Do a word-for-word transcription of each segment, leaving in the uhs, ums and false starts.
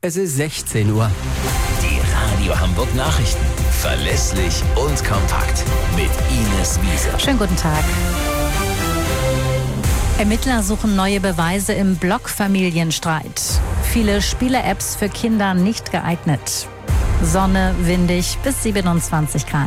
Es ist sechzehn Uhr. Die Radio Hamburg Nachrichten. Verlässlich und kompakt. Mit Ines Wiese. Schönen guten Tag. Ermittler suchen neue Beweise im Block-Familienstreit. Viele Spiele-Apps für Kinder nicht geeignet. Sonne, windig bis siebenundzwanzig Grad.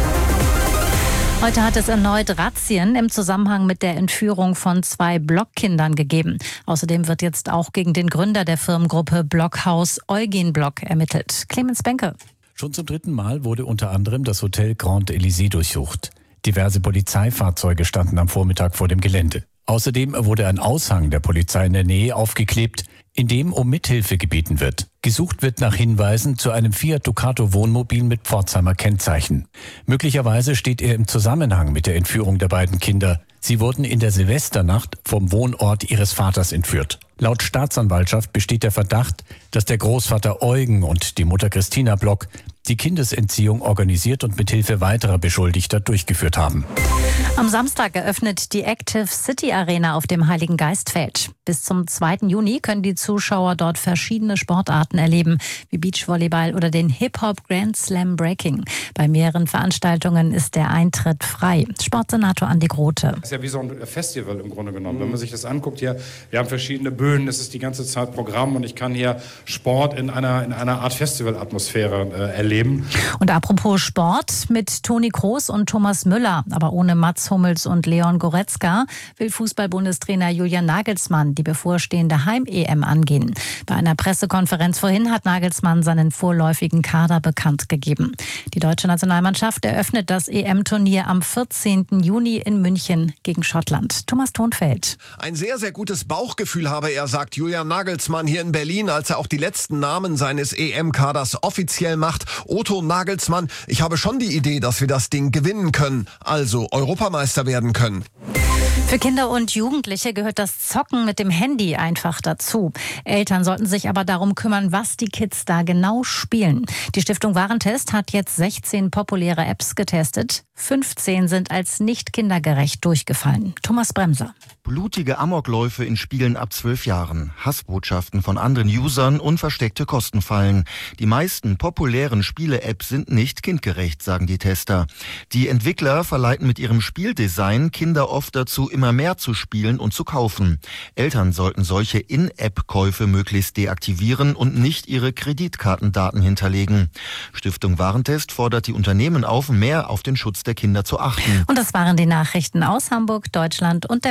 Heute hat es erneut Razzien im Zusammenhang mit der Entführung von zwei Blockkindern gegeben. Außerdem wird jetzt auch gegen den Gründer der Firmengruppe Blockhaus, Eugen Block, ermittelt. Clemens Benke. Schon zum dritten Mal wurde unter anderem das Hotel Grand Elysée durchsucht. Diverse Polizeifahrzeuge standen am Vormittag vor dem Gelände. Außerdem wurde ein Aushang der Polizei in der Nähe aufgeklebt, in dem um Mithilfe gebeten wird. Gesucht wird nach Hinweisen zu einem Fiat Ducato Wohnmobil mit Pforzheimer Kennzeichen. Möglicherweise steht er im Zusammenhang mit der Entführung der beiden Kinder. Sie wurden in der Silvesternacht vom Wohnort ihres Vaters entführt. Laut Staatsanwaltschaft besteht der Verdacht, dass der Großvater Eugen und die Mutter Christina Block die Kindesentziehung organisiert und mithilfe weiterer Beschuldigter durchgeführt haben. Am Samstag eröffnet die Active City Arena auf dem Heiligen Geistfeld. Bis zum zweiten Juni können die Zuschauer dort verschiedene Sportarten erleben, wie Beachvolleyball oder den Hip-Hop Grand Slam Breaking. Bei mehreren Veranstaltungen ist der Eintritt frei. Sportsenator Andi Grote. Das ist ja wie so ein Festival im Grunde genommen. Wenn man sich das anguckt hier, wir haben verschiedene Bühnen, es ist die ganze Zeit Programm und ich kann hier Sport in einer, in einer Art Festivalatmosphäre äh, erleben. Und apropos Sport, mit Toni Kroos und Thomas Müller, aber ohne Mats Hummels und Leon Goretzka, will Fußball-Bundestrainer Julian Nagelsmann die bevorstehende Heim-E M angehen. Bei einer Pressekonferenz vorhin hat Nagelsmann seinen vorläufigen Kader bekannt gegeben. Die deutsche Nationalmannschaft eröffnet das E M-Turnier am vierzehnten Juni in München gegen Schottland. Thomas Thonfeld. Ein sehr, sehr gutes Bauchgefühl habe er, sagt Julian Nagelsmann hier in Berlin, als er auch die letzten Namen seines E M-Kaders offiziell macht. Otto Nagelsmann, ich habe schon die Idee, dass wir das Ding gewinnen können, also Europameister werden können. Für Kinder und Jugendliche gehört das Zocken mit dem Handy einfach dazu. Eltern sollten sich aber darum kümmern, was die Kids da genau spielen. Die Stiftung Warentest hat jetzt sechzehn populäre Apps getestet. fünfzehn sind als nicht kindergerecht durchgefallen. Thomas Bremser. Blutige Amokläufe in Spielen ab zwölf Jahren, Hassbotschaften von anderen Usern und versteckte Kostenfallen. Die meisten populären Spiele-Apps sind nicht kindgerecht, sagen die Tester. Die Entwickler verleiten mit ihrem Spieldesign Kinder oft dazu, immer mehr zu spielen und zu kaufen. Eltern sollten solche In-App-Käufe möglichst deaktivieren und nicht ihre Kreditkartendaten hinterlegen. Stiftung Warentest fordert die Unternehmen auf, mehr auf den Schutz der Kinder zu achten. Und das waren die Nachrichten aus Hamburg, Deutschland und der